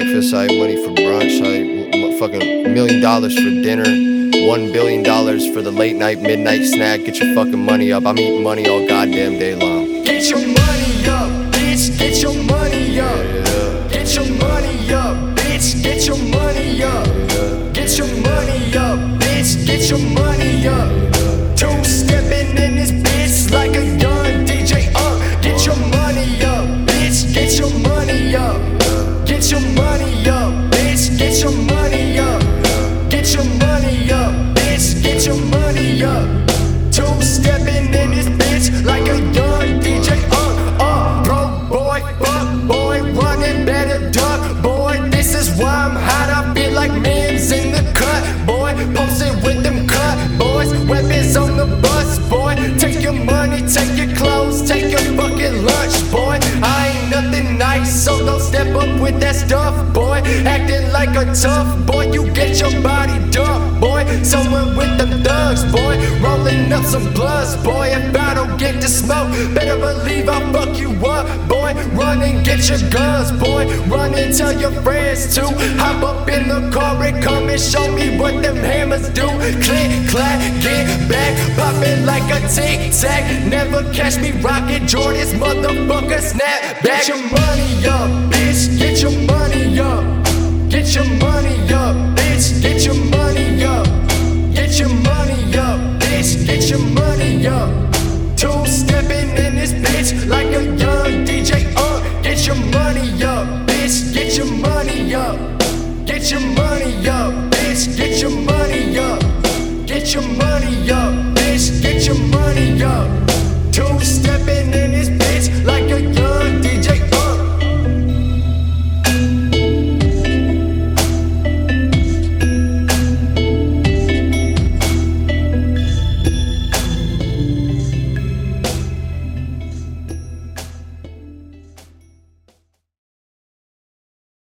breakfast, I have money for brunch, fucking $1 million for dinner, $1 billion for the late night, midnight snack. Get your fucking money up. I'm eating money all goddamn day long. Get your money up, bitch, get your money up. Yeah. Get your money up, bitch, get your money up. Yeah. Get your money up, bitch, get your money up. Two-stepping in this bitch like a young DJ. Get your money up, bitch, get your money up. Get your money up, bitch, get your money up. Get your money up, bitch, get your money up. Two-stepping in this bitch like a young DJ. Broke boy, fuck boy, running better duck boy. This is why I'm hot, I feel like men's in the cut, boy. Posted with them cut boys, weapons on the bus, boy. Take your money, take your clothes, take your fucking lunch, boy. I ain't nothing nice, so don't step up with that stuff, boy. Acting like a tough boy, you get your body dumped, boy. Someone with them thugs, boy. Rolling up some bloods, boy. If I don't get the smoke, better believe I'll fuck you up, boy. Run and get your guns, boy. Run and tell your friends too. Hop up in the car and come and show me what them hammers do. Click, clack, get back, poppin' like a tic-tac. Never catch me rockin' Jordans, motherfucker, snap back. Get your money up, bitch, get your money up. Get your money up, bitch, get your money up. Get your money up, bitch, get your money up. Two-stepping in this bitch like a young